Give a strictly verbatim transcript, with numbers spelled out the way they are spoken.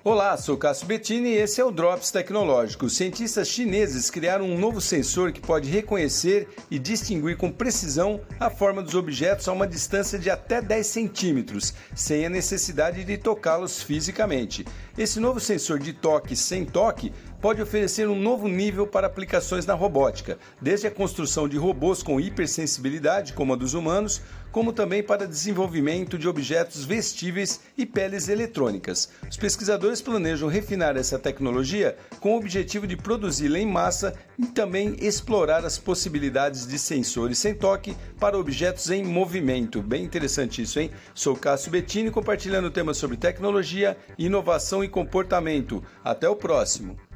Olá, sou Cássio Bettini e esse é o Drops Tecnológico. Os cientistas chineses criaram um novo sensor que pode reconhecer e distinguir com precisão a forma dos objetos a uma distância de até dez centímetros, sem a necessidade de tocá-los fisicamente. Esse novo sensor de toque sem toque pode oferecer um novo nível para aplicações na robótica, desde a construção de robôs com hipersensibilidade, como a dos humanos, como também para desenvolvimento de objetos vestíveis e peles eletrônicas. Os pesquisadores planejam refinar essa tecnologia com o objetivo de produzi-la em massa e também explorar as possibilidades de sensores sem toque para objetos em movimento. Bem interessante isso, hein? Sou Cássio Bettini, compartilhando temas sobre tecnologia, inovação e comportamento. Até o próximo!